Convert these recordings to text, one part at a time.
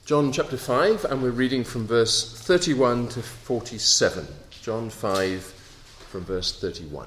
John chapter 5, and we're reading from verse 31 to 47. John 5 from verse 31.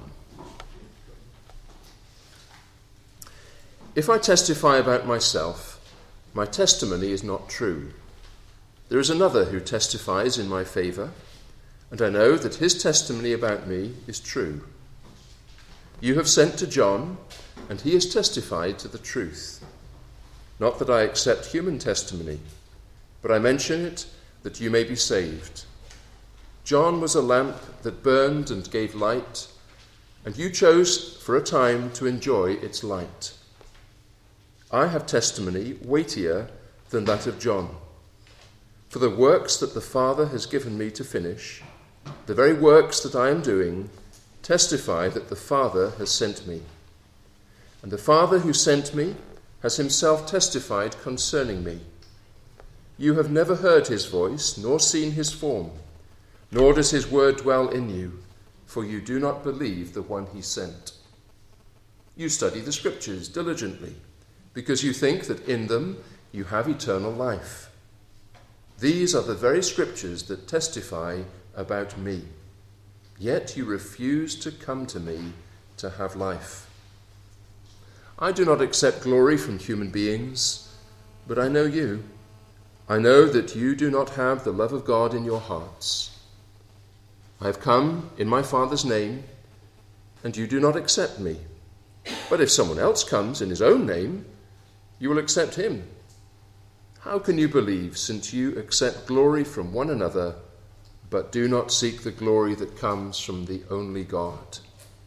If I testify about myself, my testimony is not true. There is another who testifies in my favour, and I know that his testimony about me is true. You have sent to John, and he has testified to the truth. Not that I accept human testimony, but I mention it that you may be saved. John was a lamp that burned and gave light, and you chose for a time to enjoy its light. I have testimony weightier than that of John. For the works that the Father has given me to finish, the very works that I am doing, testify that the Father has sent me. And the Father who sent me has himself testified concerning me. You have never heard his voice, nor seen his form, nor does his word dwell in you, for you do not believe the one he sent. You study the Scriptures diligently, because you think that in them you have eternal life. These are the very Scriptures that testify about me. Yet you refuse to come to me to have life. I do not accept glory from human beings, but I know you. I know that you do not have the love of God in your hearts. I have come in my Father's name, and you do not accept me. But if someone else comes in his own name, you will accept him. How can you believe, since you accept glory from one another, but do not seek the glory that comes from the only God?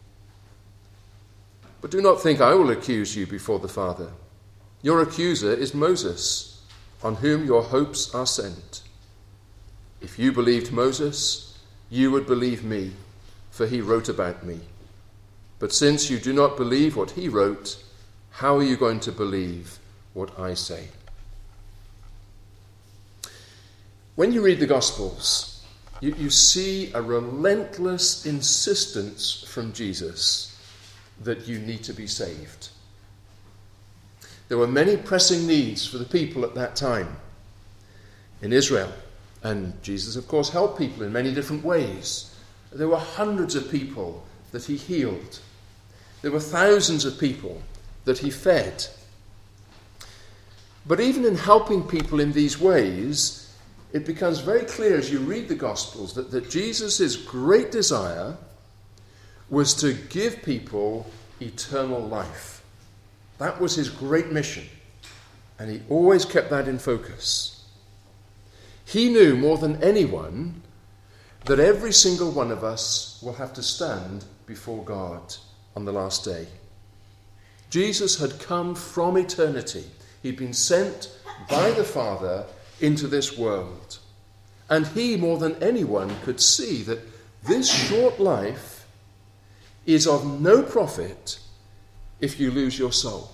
But do not think I will accuse you before the Father. Your accuser is Moses, on whom your hopes are sent. If you believed Moses, you would believe me, for he wrote about me. But since you do not believe what he wrote, how are you going to believe what I say? When you read the Gospels, you see a relentless insistence from Jesus that you need to be saved. There were many pressing needs for the people at that time in Israel. And Jesus, of course, helped people in many different ways. There were hundreds of people that he healed. There were thousands of people that he fed. But even in helping people in these ways, it becomes very clear as you read the Gospels that Jesus' great desire was to give people eternal life. That was his great mission, and he always kept that in focus. He knew more than anyone that every single one of us will have to stand before God on the last day. Jesus had come from eternity. He'd been sent by the Father into this world. And he, more than anyone, could see that this short life is of no profit if you lose your soul.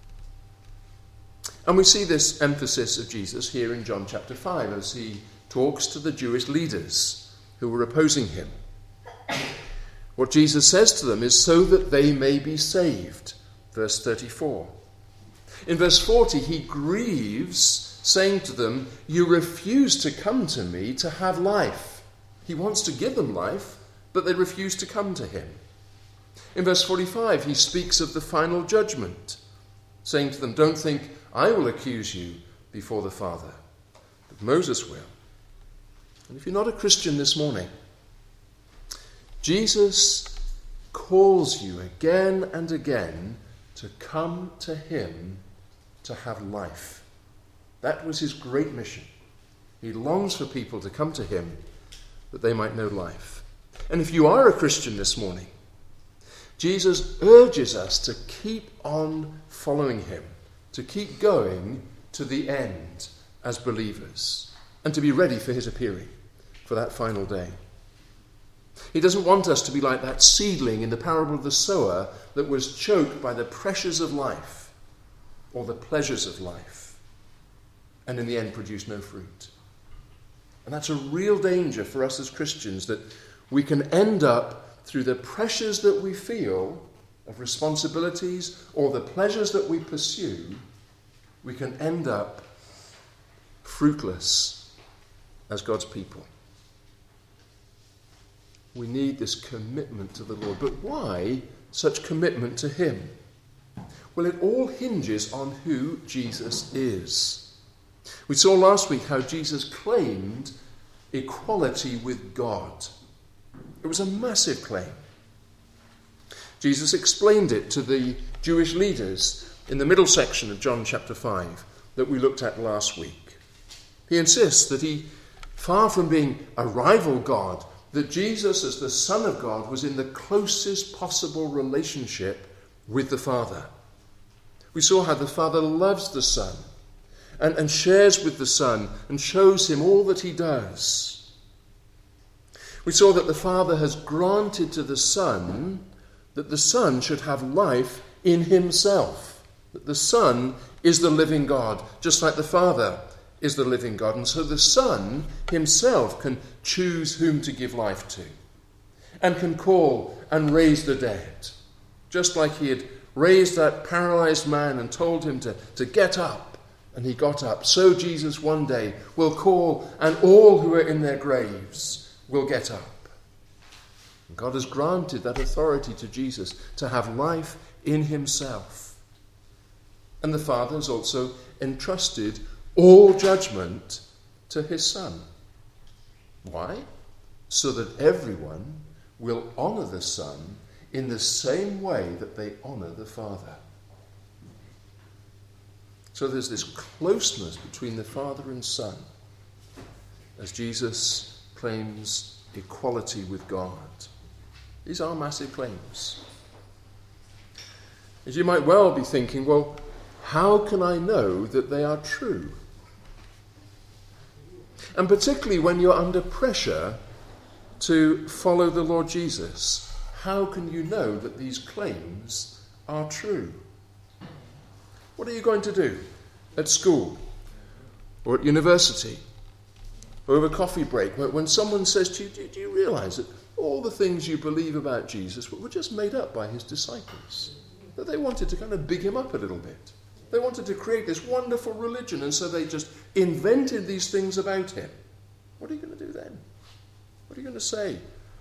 And we see this emphasis of Jesus here in John chapter 5 as he talks to the Jewish leaders who were opposing him. What Jesus says to them is so that they may be saved. Verse 34. In verse 40, he grieves, saying to them, you refuse to come to me to have life. He wants to give them life, but they refuse to come to him. In verse 45, he speaks of the final judgment, saying to them, don't think I will accuse you before the Father, but Moses will. And if you're not a Christian this morning, Jesus calls you again and again to come to him to have life. That was his great mission. He longs for people to come to him that they might know life. And if you are a Christian this morning, Jesus urges us to keep on following him, to keep going to the end as believers, and to be ready for his appearing, for that final day. He doesn't want us to be like that seedling in the parable of the sower that was choked by the pressures of life or the pleasures of life, and in the end produced no fruit. And that's a real danger for us as Christians, that we can end up through the pressures that we feel of responsibilities or the pleasures that we pursue, we can end up fruitless as God's people. We need this commitment to the Lord. But why such commitment to him? Well, it all hinges on who Jesus is. We saw last week how Jesus claimed equality with God. It was a massive claim. Jesus explained it to the Jewish leaders in the middle section of John chapter 5 that we looked at last week. He insists that he, far from being a rival God, that Jesus as the Son of God was in the closest possible relationship with the Father. We saw how the Father loves the Son and shares with the Son and shows him all that he does. We saw that the Father has granted to the Son that the Son should have life in himself, that the Son is the living God, just like the Father is the living God. And so the Son himself can choose whom to give life to and can call and raise the dead, just like he had raised that paralyzed man and told him to get up, and he got up. So Jesus one day will call, and all who are in their graves will get up. God has granted that authority to Jesus to have life in himself. And the Father has also entrusted all judgment to his Son. Why? So that everyone will honour the Son in the same way that they honour the Father. So there's this closeness between the Father and Son as Jesus claims equality with God. These are massive claims. As you might well be thinking, well, how can I know that they are true? And particularly when you're under pressure to follow the Lord Jesus, how can you know that these claims are true? What are you going to do at school or at university or over coffee break when someone says to you, do you realise that all the things you believe about Jesus were just made up by his disciples? That they wanted to kind of big him up a little bit. They wanted to create this wonderful religion, and so they just invented these things about him. What are you going to do then? What are you going to say?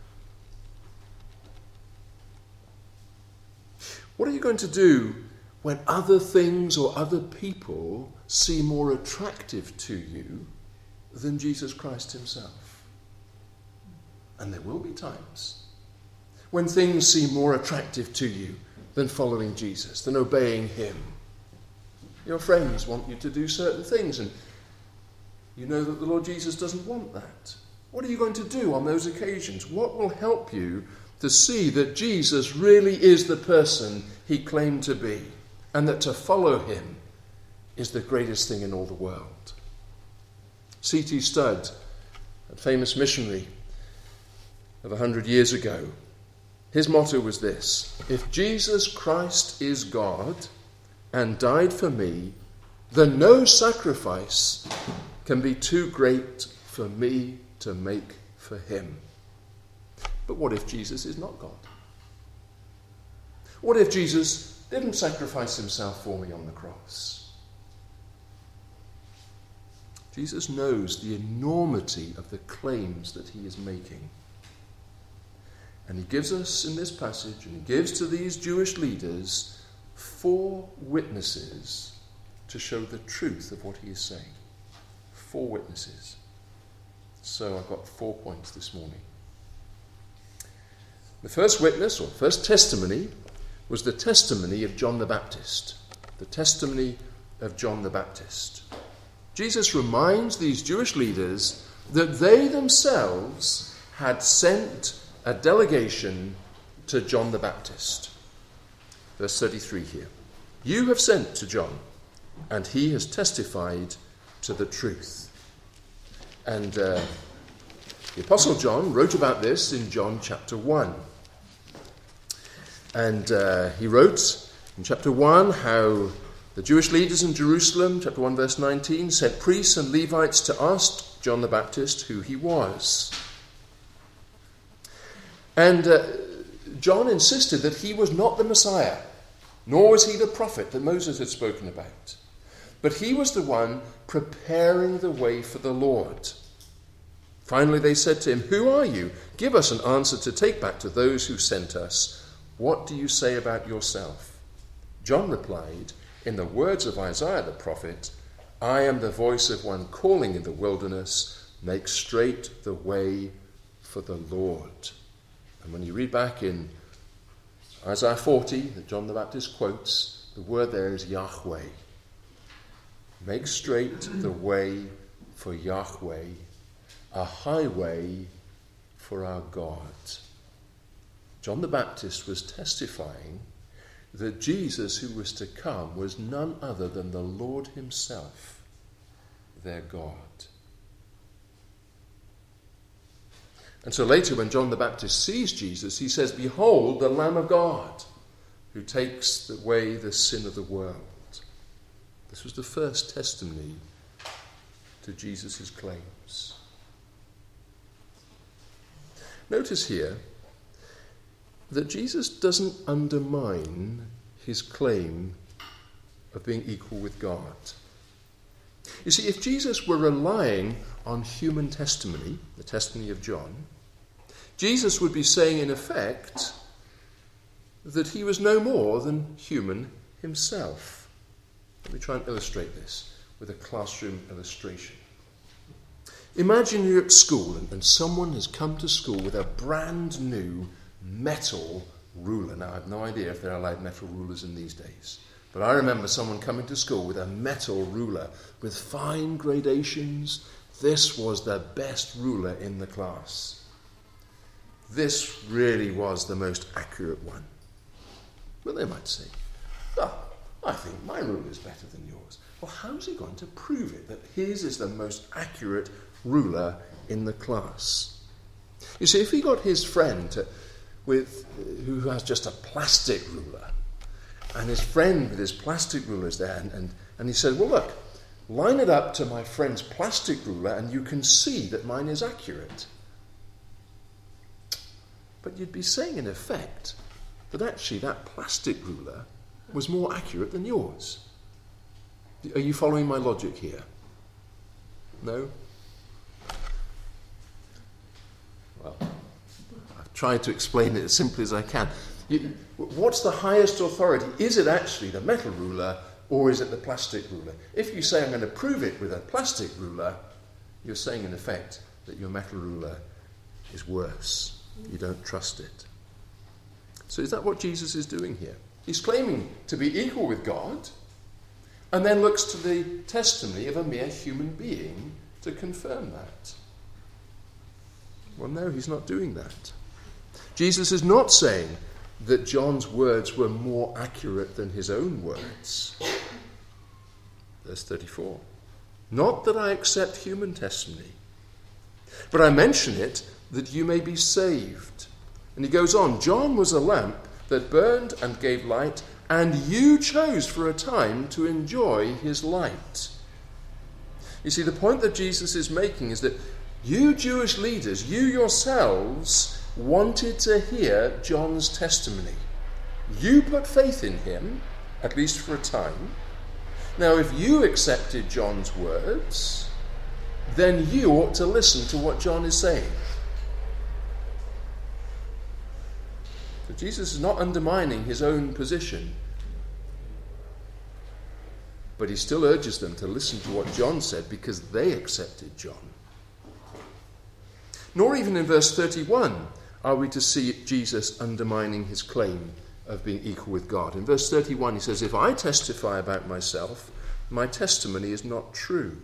What are you going to do when other things or other people seem more attractive to you than Jesus Christ himself? And there will be times when things seem more attractive to you than following Jesus, than obeying him. Your friends want you to do certain things, and you know that the Lord Jesus doesn't want that. What are you going to do on those occasions? What will help you to see that Jesus really is the person he claimed to be, and that to follow him is the greatest thing in all the world? C.T. Studd, a famous missionary of 100 years ago, his motto was this: if Jesus Christ is God and died for me, then no sacrifice can be too great for me to make for him. But what if Jesus is not God? What if Jesus didn't sacrifice himself for me on the cross? Jesus knows the enormity of the claims that he is making. And he gives us in this passage, and he gives to these Jewish leaders 4 witnesses to show the truth of what he is saying. 4 witnesses. So I've got 4 points this morning. The first witness, or first testimony, was the testimony of John the Baptist. The testimony of John the Baptist. Jesus reminds these Jewish leaders that they themselves had sent a delegation to John the Baptist. Verse 33 here. You have sent to John, and he has testified to the truth. And the Apostle John wrote about this in John chapter 1. And he wrote in chapter 1 how the Jewish leaders in Jerusalem, chapter 1 verse 19, sent priests and Levites to ask John the Baptist who he was. And John insisted that he was not the Messiah, nor was he the prophet that Moses had spoken about. but he was the one preparing the way for the Lord. Finally they said to him, "Who are you? Give us an answer to take back to those who sent us. What do you say about yourself?" John replied, in the words of Isaiah the prophet, "I am the voice of one calling in the wilderness, make straight the way for the Lord." And when you read back in Isaiah 40 that John the Baptist quotes, the word there is Yahweh. Make straight the way for Yahweh, a highway for our God. John the Baptist was testifying that Jesus who was to come was none other than the Lord himself, their God. And so later when John the Baptist sees Jesus, he says, "Behold, the Lamb of God, who takes away the sin of the world." This was the first testimony to Jesus' claims. Notice here that Jesus doesn't undermine his claim of being equal with God. You see, if Jesus were relying on human testimony, the testimony of John, Jesus would be saying in effect that he was no more than human himself. Let me try and illustrate this with a classroom illustration. Imagine you're at school and someone has come to school with a brand new metal ruler. Now, I have no idea if they're allowed metal rulers in these days, but I remember someone coming to school with a metal ruler with fine gradations. This was the best ruler in the class. This really was the most accurate one. Well, they might say, "Oh, I think my ruler is better than yours." Well, how's he going to prove it, that his is the most accurate ruler in the class? You see, if he got his friend who has just a plastic ruler, and his friend with his plastic ruler is there, and he said, "Well, look, line it up to my friend's plastic ruler and you can see that mine is accurate." But you'd be saying, in effect, that actually that plastic ruler was more accurate than yours. Are you following my logic here? No? Well, I've tried to explain it as simply as I can. What's the highest authority? Is it actually the metal ruler or is it the plastic ruler? If you say, "I'm going to prove it with a plastic ruler," you're saying, in effect, that your metal ruler is worse. You don't trust it. So is that what Jesus is doing here? He's claiming to be equal with God and then looks to the testimony of a mere human being to confirm that. Well, no, he's not doing that. Jesus is not saying that John's words were more accurate than his own words. Verse 34. "Not that I accept human testimony, but I mention it that you may be saved." And he goes on, "John was a lamp that burned and gave light, and you chose for a time to enjoy his light." You see, the point that Jesus is making is that you Jewish leaders, you yourselves, wanted to hear John's testimony. You put faith in him, at least for a time. Now, if you accepted John's words, then you ought to listen to what John is saying. So Jesus is not undermining his own position, but he still urges them to listen to what John said because they accepted John. Nor even in verse 31 are we to see Jesus undermining his claim of being equal with God. In verse 31 he says, "If I testify about myself, my testimony is not true."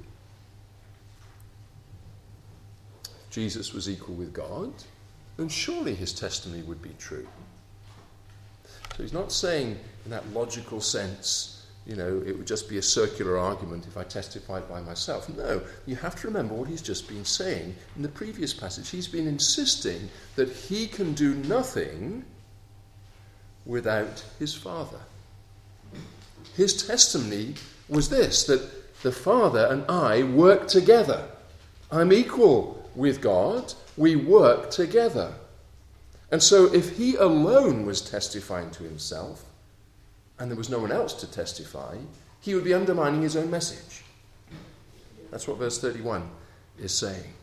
If Jesus was equal with God, then surely his testimony would be true. So he's not saying in that logical sense, it would just be a circular argument if I testified by myself. No, you have to remember what he's just been saying in the previous passage. He's been insisting that he can do nothing without his Father. His testimony was this, that the Father and I work together. I'm equal with God. We work together. And so if he alone was testifying to himself, and there was no one else to testify, he would be undermining his own message. That's what verse 31 is saying.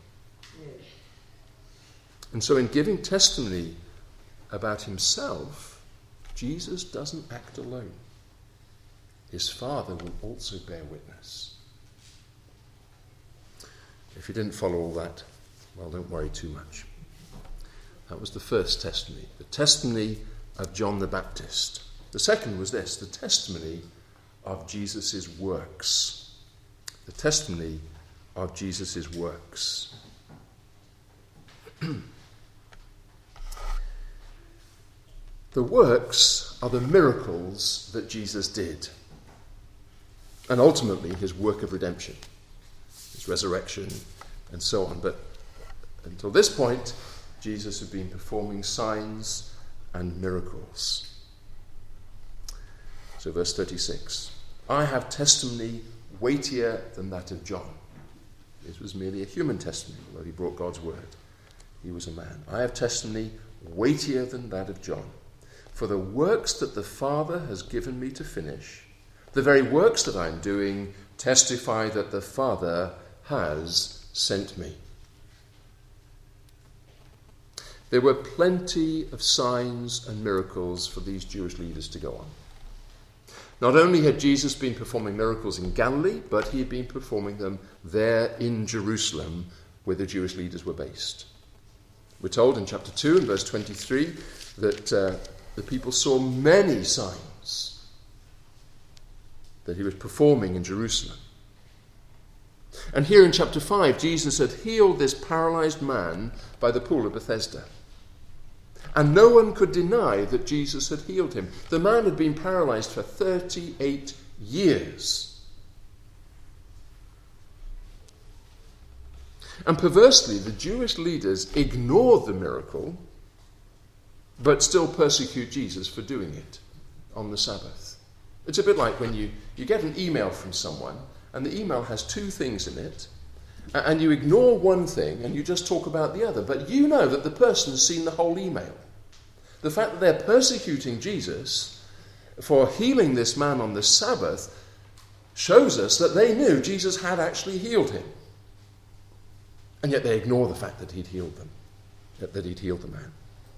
And so in giving testimony about himself, Jesus doesn't act alone. His Father will also bear witness. If you didn't follow all that, well, don't worry too much. That was the first testimony, the testimony of John the Baptist. The second was this, the testimony of Jesus' works. The testimony of Jesus' works. The works are the miracles that Jesus did, and ultimately his work of redemption, his resurrection, and so on. But until this point, Jesus had been performing signs and miracles. So verse 36, I have testimony weightier than that of John. This was merely a human testimony, although he brought God's word. He was a man. I have testimony weightier than that of John. For the works that the Father has given me to finish, the very works that I am doing, testify that the Father has sent me. There were plenty of signs and miracles for these Jewish leaders to go on. Not only had Jesus been performing miracles in Galilee, but he had been performing them there in Jerusalem, where the Jewish leaders were based. We're told in chapter 2 and verse 23 that the people saw many signs that he was performing in Jerusalem. And here in chapter 5, Jesus had healed this paralyzed man by the pool of Bethesda. And no one could deny that Jesus had healed him. The man had been paralyzed for 38 years. And perversely, the Jewish leaders ignored the miracle, but still persecute Jesus for doing it on the Sabbath. It's a bit like when you get an email from someone, and the email has two things in it, and you ignore one thing and you just talk about the other, but you know that the person has seen the whole email. The fact that they're persecuting Jesus for healing this man on the Sabbath shows us that they knew Jesus had actually healed him. And yet they ignore the fact that he'd healed them, that he'd healed the man.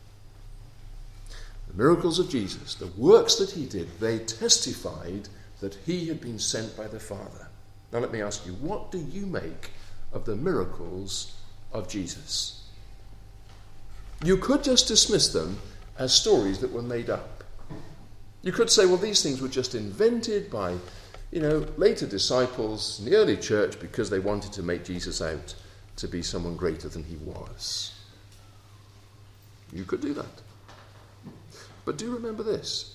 The miracles of Jesus, the works that he did, they testified that he had been sent by the Father. Now let me ask you, what do you make of the miracles of Jesus? You could just dismiss them as stories that were made up. You could say, well, these things were just invented by, later disciples in the early church because they wanted to make Jesus out to be someone greater than he was. You could do that. But do remember this.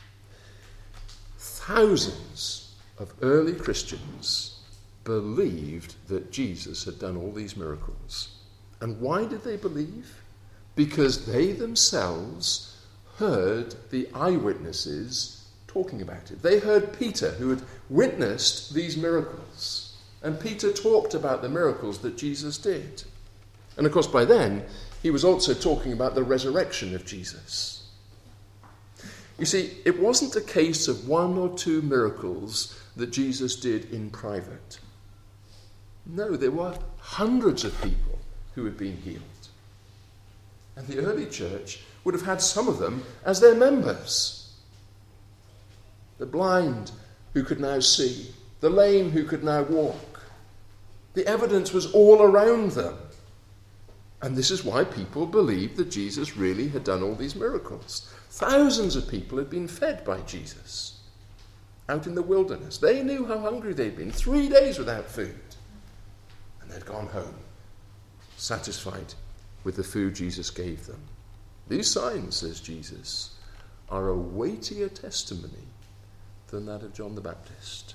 Thousands of early Christians believed that Jesus had done all these miracles. And why did they believe? Because they themselves heard the eyewitnesses talking about it. They heard Peter, who had witnessed these miracles. And Peter talked about the miracles that Jesus did. And of course, by then, he was also talking about the resurrection of Jesus. You see, it wasn't a case of one or two miracles that Jesus did in private. No, there were hundreds of people who had been healed. And the early church would have had some of them as their members. The blind who could now see, the lame who could now walk. The evidence was all around them. And this is why people believed that Jesus really had done all these miracles. Thousands of people had been fed by Jesus out in the wilderness. They knew how hungry they'd been, 3 days without food. And they'd gone home, satisfied with the food Jesus gave them. These signs, says Jesus, are a weightier testimony than that of John the Baptist.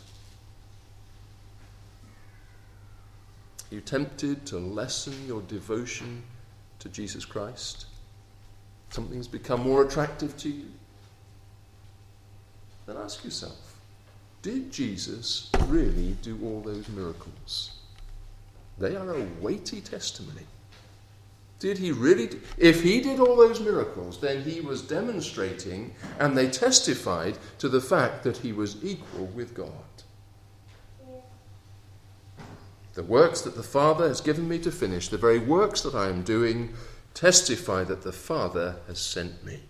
Are you tempted to lessen your devotion to Jesus Christ? Something's become more attractive to you? Then ask yourself, did Jesus really do all those miracles? They are a weighty testimony. Did he really? If he did all those miracles, then he was demonstrating, and they testified to the fact that he was equal with God. The works that the Father has given me to finish, the very works that I am doing, testify that the Father has sent me.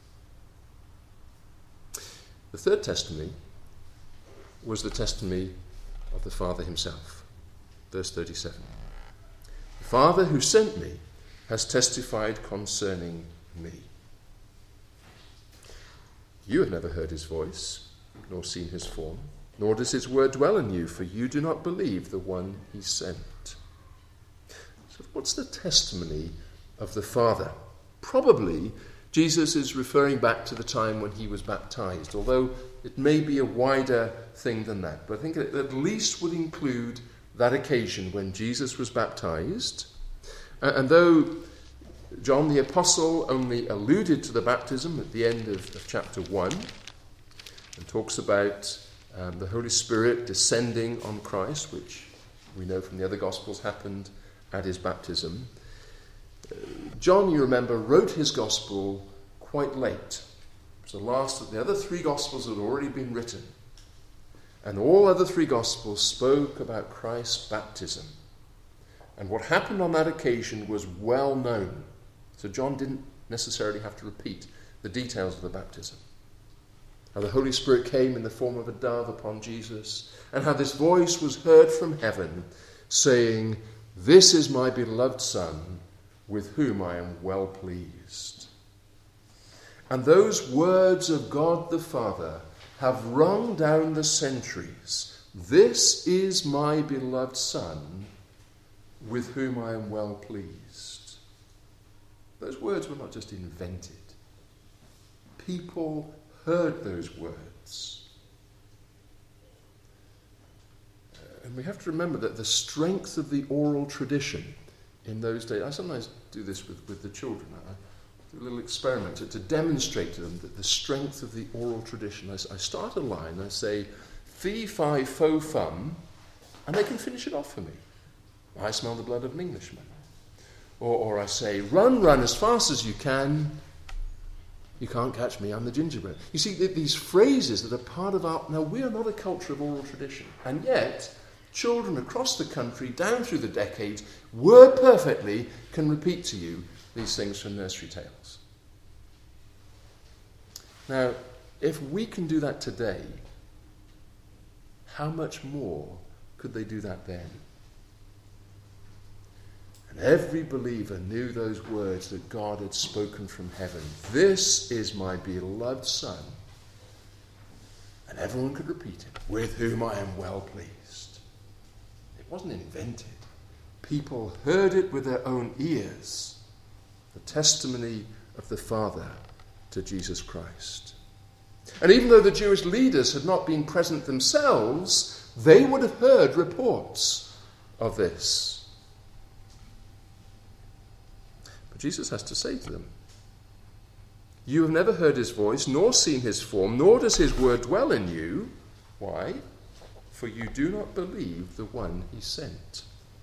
The third testimony was the testimony of the Father himself. Verse 37. The Father who sent me has testified concerning me. You have never heard his voice, nor seen his form, nor does his word dwell in you, for you do not believe the one he sent. So what's the testimony of the Father? Probably Jesus is referring back to the time when he was baptized, although it may be a wider thing than that. But I think it at least would include that occasion when Jesus was baptized. And though John the Apostle only alluded to the baptism at the end of chapter 1 and talks about the Holy Spirit descending on Christ, which we know from the other Gospels happened at his baptism, John, you remember, wrote his Gospel quite late. It was the last of the other three Gospels had already been written. And all other three Gospels spoke about Christ's baptism. And what happened on that occasion was well known. So John didn't necessarily have to repeat the details of the baptism. How the Holy Spirit came in the form of a dove upon Jesus, and how this voice was heard from heaven saying, "This is my beloved Son, with whom I am well pleased." And those words of God the Father have rung down the centuries. "This is my beloved Son, with whom I am well pleased." Those words were not just invented. People heard those words. And we have to remember that the strength of the oral tradition in those days, I sometimes do this with the children. I do a little experiment to demonstrate to them that the strength of the oral tradition. I start a line, I say, "Fee, fi, fo, fum," and they can finish it off for me. "I smell the blood of an Englishman." Or I say, "Run, run as fast as you can. You can't catch me, I'm the gingerbread." You see, these phrases that are part of our... Now, we are not a culture of oral tradition. And yet, children across the country, down through the decades, word perfectly can repeat to you these things from nursery tales. Now, if we can do that today, how much more could they do that then? And every believer knew those words that God had spoken from heaven. "This is my beloved Son." And everyone could repeat it, "with whom I am well pleased." It wasn't invented. People heard it with their own ears. The testimony of the Father to Jesus Christ. And even though the Jewish leaders had not been present themselves, they would have heard reports of this. But Jesus has to say to them, "You have never heard his voice, nor seen his form, nor does his word dwell in you." Why? "For you do not believe the one he sent."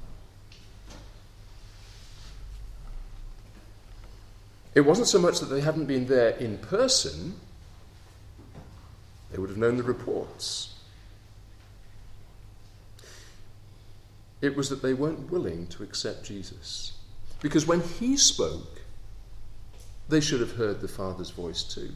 It wasn't so much that they hadn't been there in person. They would have known the reports. It was that they weren't willing to accept Jesus. Because when he spoke, they should have heard the Father's voice too.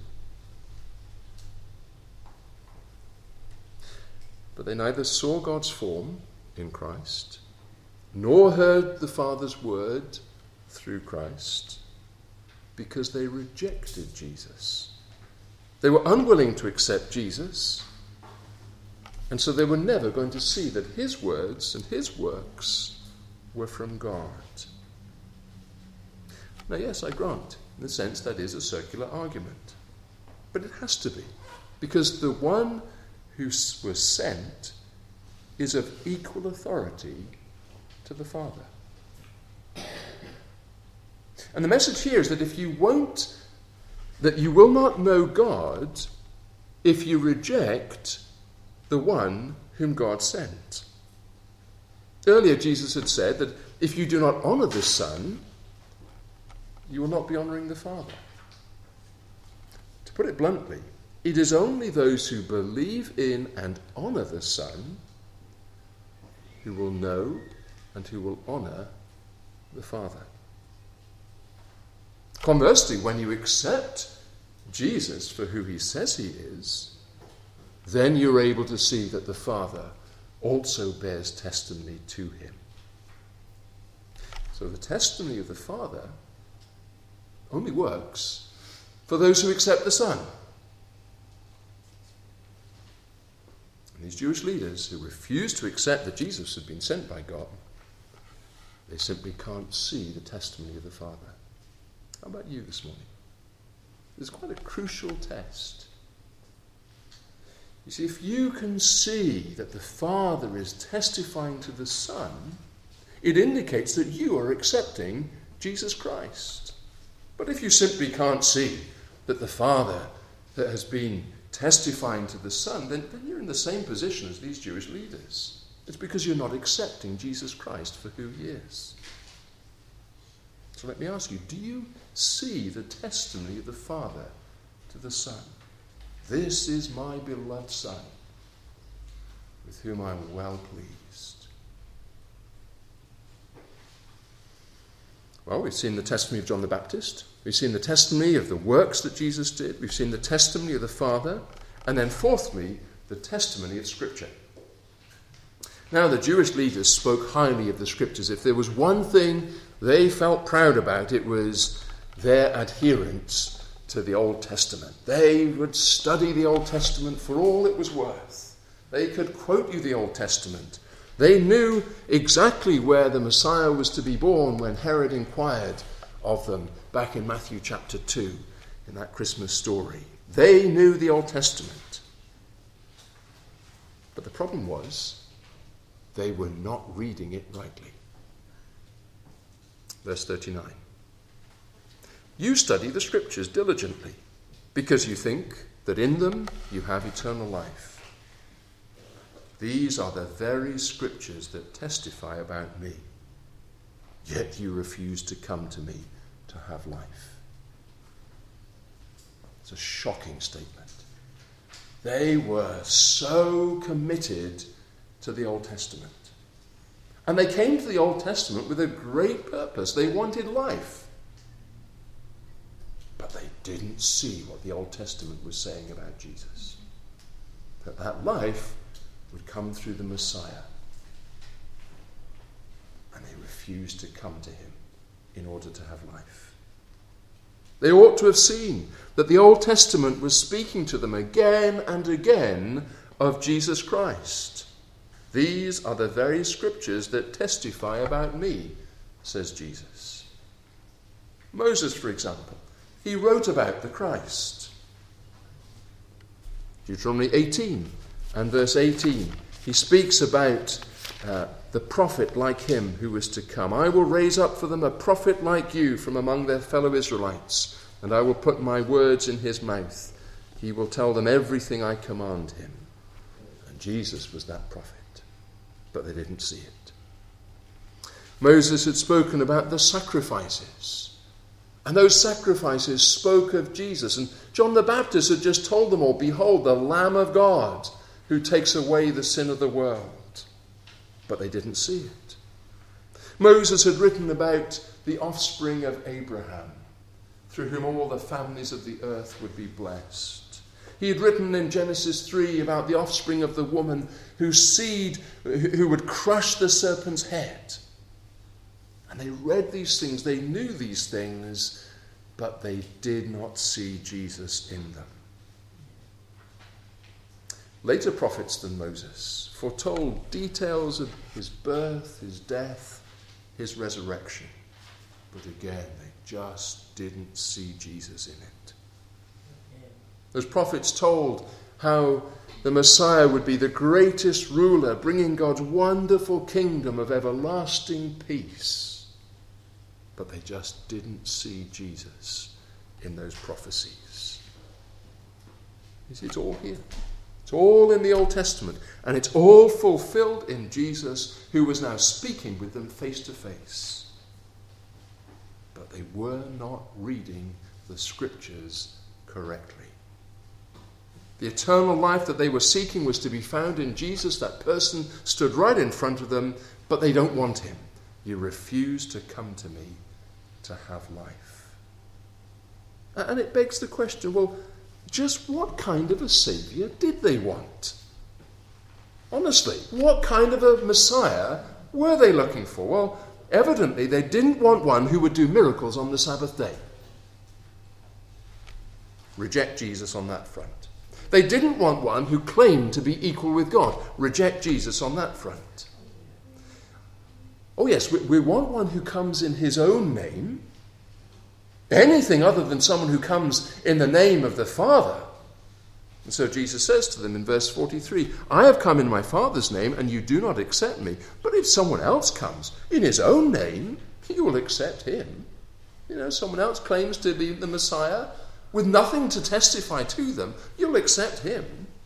But they neither saw God's form in Christ, nor heard the Father's word through Christ, because they rejected Jesus. They were unwilling to accept Jesus, and so they were never going to see that his words and his works were from God. Now, yes, I grant, in a sense, that is a circular argument. But it has to be, because the one who was sent is of equal authority to the Father. And the message here is that you will not know God if you reject the one whom God sent. Earlier, Jesus had said that if you do not honour the Son, you will not be honouring the Father. To put it bluntly, it is only those who believe in and honour the Son who will know and who will honour the Father. Conversely, when you accept Jesus for who he says he is, then you're able to see that the Father also bears testimony to him. So the testimony of the Father only works for those who accept the Son. And these Jewish leaders who refuse to accept that Jesus had been sent by God, they simply can't see the testimony of the Father. How about you this morning? It's quite a crucial test. You see, if you can see that the Father is testifying to the Son, it indicates that you are accepting Jesus Christ. But if you simply can't see that the Father that has been testifying to the Son, then you're in the same position as these Jewish leaders. It's because you're not accepting Jesus Christ for who he is. So let me ask you, do you see the testimony of the Father to the Son? This is my beloved Son, with whom I am well pleased. Well, we've seen the testimony of John the Baptist. We've seen the testimony of the works that Jesus did. We've seen the testimony of the Father. And then fourthly, the testimony of Scripture. Now, the Jewish leaders spoke highly of the Scriptures. If there was one thing they felt proud about, it was their adherence to the Old Testament. They would study the Old Testament for all it was worth. They could quote you the Old Testament. They knew exactly where the Messiah was to be born when Herod inquired of them back in Matthew chapter 2 in that Christmas story. They knew the Old Testament. But the problem was they were not reading it rightly. Verse 39. You study the Scriptures diligently because you think that in them you have eternal life. These are the very Scriptures that testify about me, yet you refuse to come to me to have life. It's a shocking statement. They were so committed to the Old Testament. And they came to the Old Testament with a great purpose. They wanted life. But they didn't see what the Old Testament was saying about Jesus. That life would come through the Messiah. And they refused to come to him in order to have life. They ought to have seen that the Old Testament was speaking to them again and again of Jesus Christ. These are the very Scriptures that testify about me, says Jesus. Moses, for example, he wrote about the Christ. Deuteronomy 18 and verse 18, he speaks about the prophet like him who was to come. I will raise up for them a prophet like you from among their fellow Israelites, and I will put my words in his mouth. He will tell them everything I command him. And Jesus was that prophet, but they didn't see it. Moses had spoken about the sacrifices, and those sacrifices spoke of Jesus. And John the Baptist had just told them all, behold, the Lamb of God who takes away the sin of the world. But they didn't see it. Moses had written about the offspring of Abraham, through whom all the families of the earth would be blessed. He had written in Genesis 3 about the offspring of the woman whose seed, who would crush the serpent's head. And they read these things, they knew these things, but they did not see Jesus in them. Later prophets than Moses foretold details of his birth, his death, his resurrection. But again, they just didn't see Jesus in it. Those prophets told how the Messiah would be the greatest ruler, bringing God's wonderful kingdom of everlasting peace. But they just didn't see Jesus in those prophecies. You see, it's all here. It's all in the Old Testament, and it's all fulfilled in Jesus, who was now speaking with them face to face. but they were not reading the Scriptures correctly. The eternal life that they were seeking was to be found in Jesus. That person stood right in front of them, but they don't want him. You refuse to come to me to have life. And it begs the question, well, just what kind of a Saviour did they want? Honestly, what kind of a Messiah were they looking for? Well, evidently they didn't want one who would do miracles on the Sabbath day. Reject Jesus on that front. They didn't want one who claimed to be equal with God. Reject Jesus on that front. Oh yes, we want one who comes in his own name. Anything other than someone who comes in the name of the Father. And so Jesus says to them in verse 43, I have come in my Father's name, and you do not accept me. But if someone else comes in his own name, you will accept him. You know, someone else claims to be the Messiah with nothing to testify to them, you'll accept him.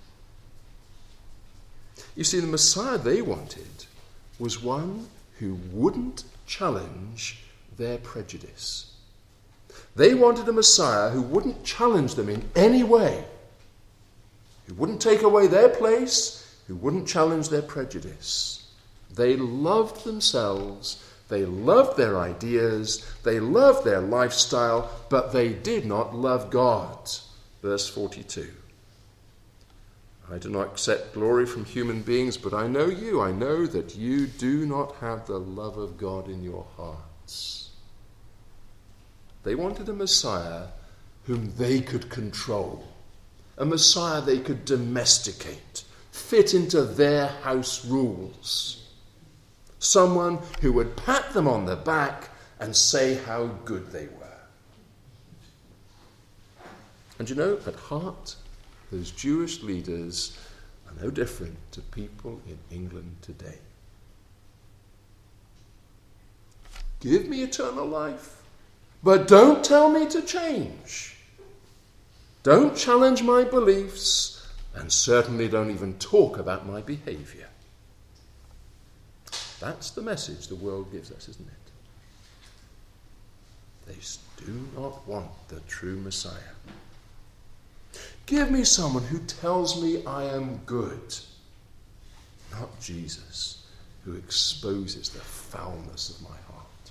You see, the Messiah they wanted was one who wouldn't challenge their prejudice. They wanted a Messiah who wouldn't challenge them in any way, who wouldn't take away their place, who wouldn't challenge their prejudice. They loved themselves, they loved their ideas, they loved their lifestyle, but they did not love God. Verse 42. I do not accept glory from human beings, but I know you. I know that you do not have the love of God in your hearts. They wanted a Messiah whom they could control, a Messiah they could domesticate, fit into their house rules. Someone who would pat them on the back and say how good they were. And you know, at heart, those Jewish leaders are no different to people in England today. Give me eternal life, but don't tell me to change. Don't challenge my beliefs, and certainly don't even talk about my behavior. That's the message the world gives us, isn't it? They do not want the true Messiah. Give me someone who tells me I am good, not Jesus, who exposes the foulness of my heart.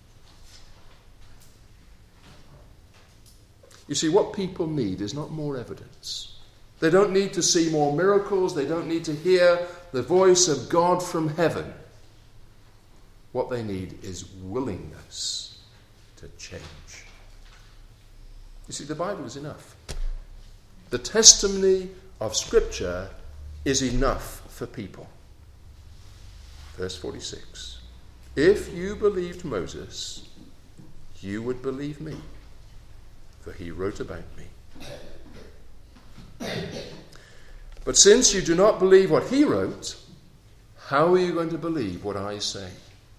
You see, what people need is not more evidence. They don't need to see more miracles. They don't need to hear the voice of God from heaven. What they need is willingness to change. You see, the Bible is enough. The testimony of Scripture is enough for people. Verse 46. If you believed Moses, you would believe me, for he wrote about me. But since you do not believe what he wrote, how are you going to believe what I say?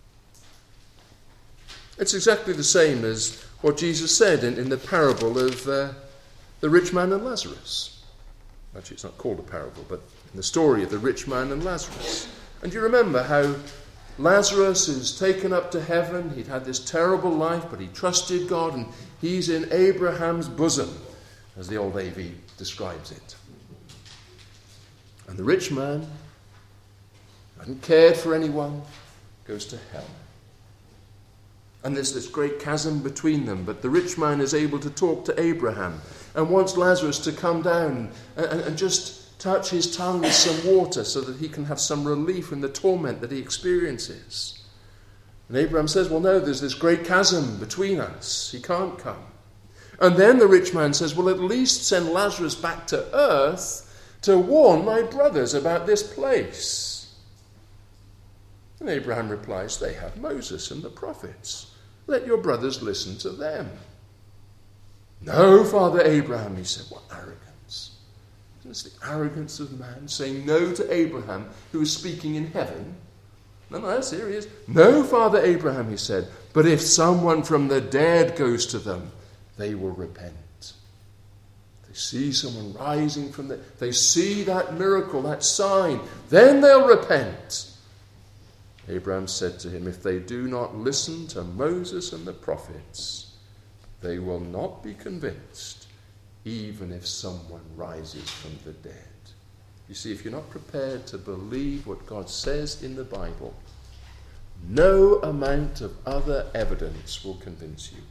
It's exactly the same as what Jesus said in the parable of the rich man and Lazarus. Actually, it's not called a parable, but in the story of the rich man and Lazarus. And you remember how Lazarus is taken up to heaven. He'd had this terrible life, but he trusted God, and he's in Abraham's bosom, as the old AV describes it. And the rich man, who hadn't cared for anyone, goes to hell. And there's this great chasm between them, but the rich man is able to talk to Abraham and wants Lazarus to come down and just touch his tongue with some water so that he can have some relief from the torment that he experiences. And Abraham says, well, no, there's this great chasm between us. He can't come. And then the rich man says, well, at least send Lazarus back to earth to warn my brothers about this place. And Abraham replies, they have Moses and the prophets. Let your brothers listen to them. No, Father Abraham, he said. What arrogance. It's the arrogance of man saying no to Abraham, who is speaking in heaven. No, that's here he is. No, Father Abraham, he said, but if someone from the dead goes to them, they will repent. They see someone rising from the... They see that miracle, that sign, then they'll repent. Abraham said to him, "If they do not listen to Moses and the prophets, they will not be convinced, even if someone rises from the dead." You see, if you're not prepared to believe what God says in the Bible, no amount of other evidence will convince you.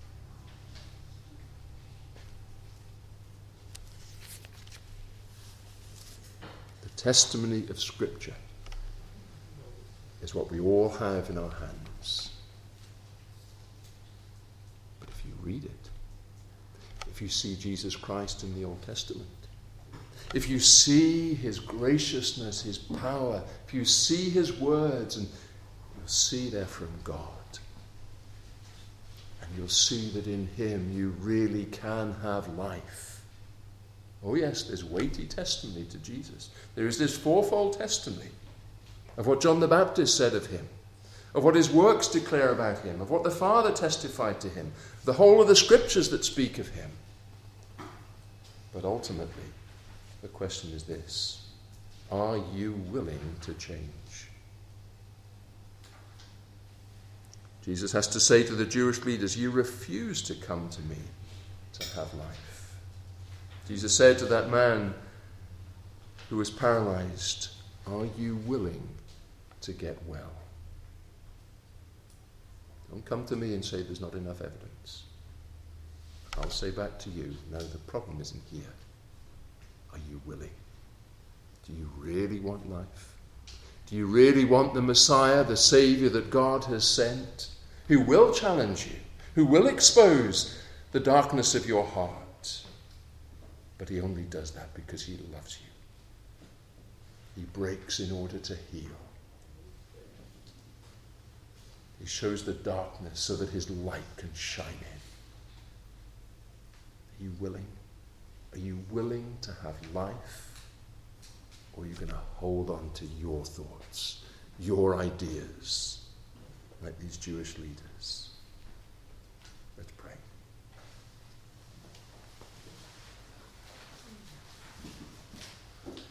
The testimony of Scripture is what we all have in our hands. But if you read it, if you see Jesus Christ in the Old Testament, if you see his graciousness, his power, if you see his words, and you'll see they're from God, and you'll see that in him you really can have life. Oh yes, there's weighty testimony to Jesus. There is this fourfold testimony of what John the Baptist said of him, of what his works declare about him, of what the Father testified to him, the whole of the Scriptures that speak of him. But ultimately, the question is this: are you willing to change? Jesus has to say to the Jewish leaders, "You refuse to come to me to have life." Jesus said to that man who was paralyzed, "Are you willing to get well?" Don't come to me and say there's not enough evidence. I'll say back to you, no, the problem isn't here. Are you willing? Do you really want life? Do you really want the Messiah, the Saviour that God has sent, who will challenge you, who will expose the darkness of your heart? But he only does that because he loves you. He breaks in order to heal. He shows the darkness so that his light can shine in. Are you willing? Are you willing to have life? Or are you going to hold on to your thoughts, your ideas, like these Jewish leaders?